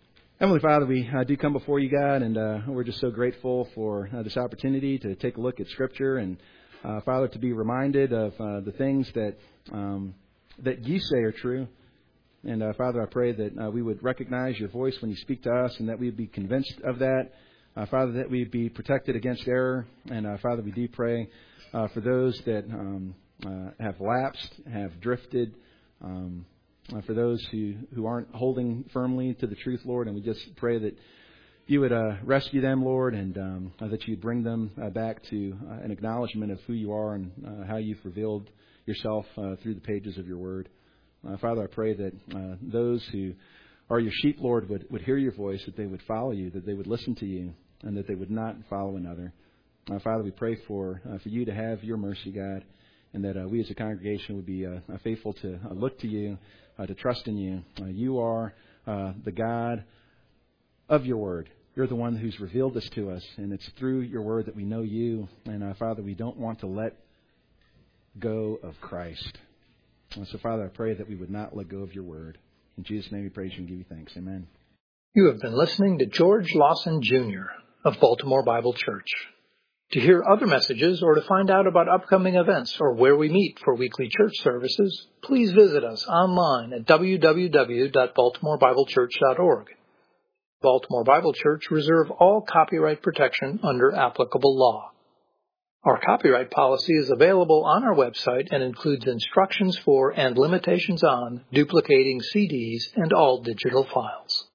Heavenly Father, we uh, do come before you, God, and uh, we're just so grateful for uh, this opportunity to take a look at Scripture and, uh, Father, to be reminded of uh, the things that um, that you say are true. And, uh, Father, I pray that uh, we would recognize your voice when you speak to us and that we would be convinced of that. Uh, Father, that we would be protected against error. And, uh, Father, we do pray uh, for those that um, uh, have lapsed, have drifted, um Uh, for those who, who aren't holding firmly to the truth, Lord, and we just pray that you would uh, rescue them, Lord, and um, uh, that you'd bring them uh, back to uh, an acknowledgement of who you are and uh, how you've revealed yourself uh, through the pages of your word. Uh, Father, I pray that uh, those who are your sheep, Lord, would, would hear your voice, that they would follow you, that they would listen to you, and that they would not follow another. Uh, Father, we pray for uh, for you to have your mercy, God, and that uh, we as a congregation would be uh, faithful to uh, look to you, Uh, to trust in you. Uh, you are uh, the God of your word. You're the one who's revealed this to us, and it's through your word that we know you. And uh, Father, we don't want to let go of Christ. And so, Father, I pray that we would not let go of your word. In Jesus' name we praise you and give you thanks. Amen. You have been listening to George Lawson Junior of Baltimore Bible Church. To hear other messages or to find out about upcoming events or where we meet for weekly church services, please visit us online at w w w dot baltimore bible church dot org. Baltimore Bible Church reserve all copyright protection under applicable law. Our copyright policy is available on our website and includes instructions for and limitations on duplicating C Ds and all digital files.